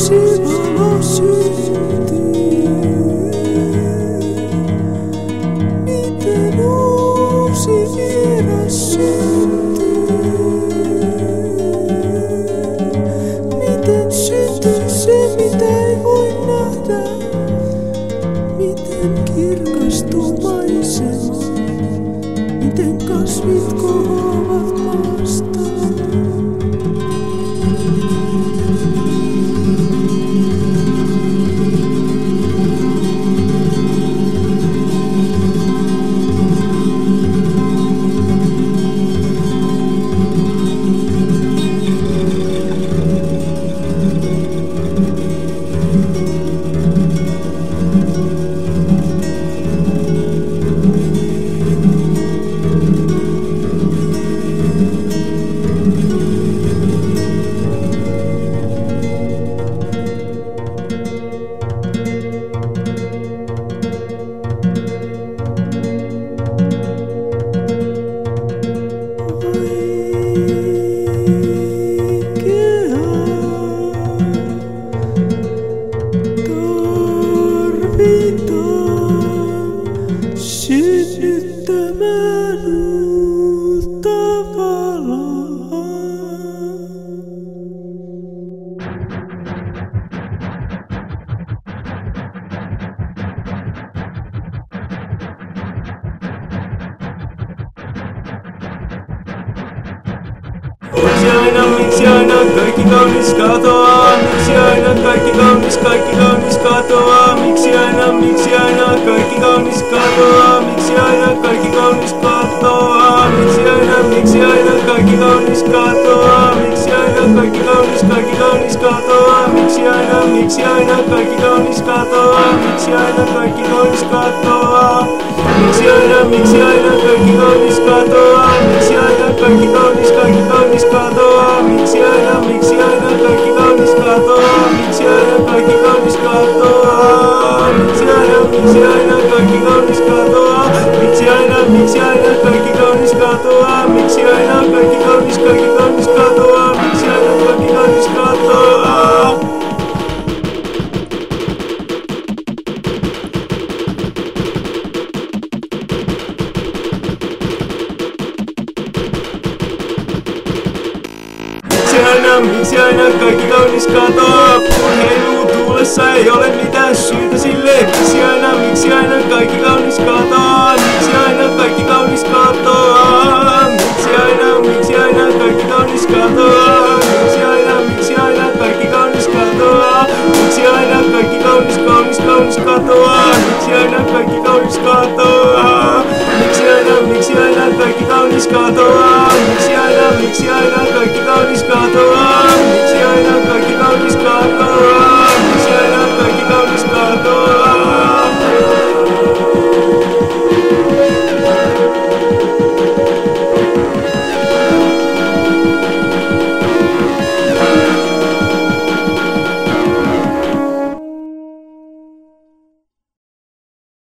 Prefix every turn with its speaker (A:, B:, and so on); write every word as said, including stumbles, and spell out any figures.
A: uusi valo syntyy? Miten uusi vieras syntyy? Miten syntyy se, mitä ei voi nähdä? Miten kirkastuu maisema? Miten kasvit kohoavat maasta? Synnyttämään uutta valoa.
B: Miksi aina, miksi aina kaikki kaunis katoaa? Miksi aina kaikki kaunis, kaikki kaunis katoaa? Miksi aina, miksi aina kaikki kaunis katoaa? Miksi aina kaikki kaunis katoaa? Miksi aina, miksi aina kaikki kaunis katoaa? Miksi aina kaikki kaunis, kaikki kaunis katoaa? Miksi aina, miksi aina kaikki kaunis katoaa? Miksi aina kaikki kaunis katoaa? Miksi aina, miksi aina kaikki kaunis katoaa? Miksi aina kaikki kaunis, kaikki kaunis katoaa? Miksi aina, miksi aina kaikki kaunis katoaa? Miksi aina kaikki kaunis katoaa? Miksi aina, miksi aina kaikki kaunis katoaa? Miksi aina, miksi aina kaikki kaunis katoaa? Miksi aina kaikki kaunis, kaikki kaunis katoaa? Miksi aina kaikki kaunis katoaa? Miksi aina, miksi aina kaikki kaunis katoaa? Kun heiluu tuulessa ei ole mitään syytä sille. Miksi aina, miksi aina kaikki kaunis katoaa? Miksi aina kaikki kaunis katoaa? Miksi aina, miksi aina kaikki kaunis katoaa? Miksi aina, miksi aina kaikki kaunis katoaa? Miksi aina kaikki kaunis, kaunis, kaunis katoaa? Miksi aina kaikki kaunis katoaa? Miksi aina, miksi aina kaikki kaunis katoaa? Miksi aina, miksi aina kaikki kaunis katoaa?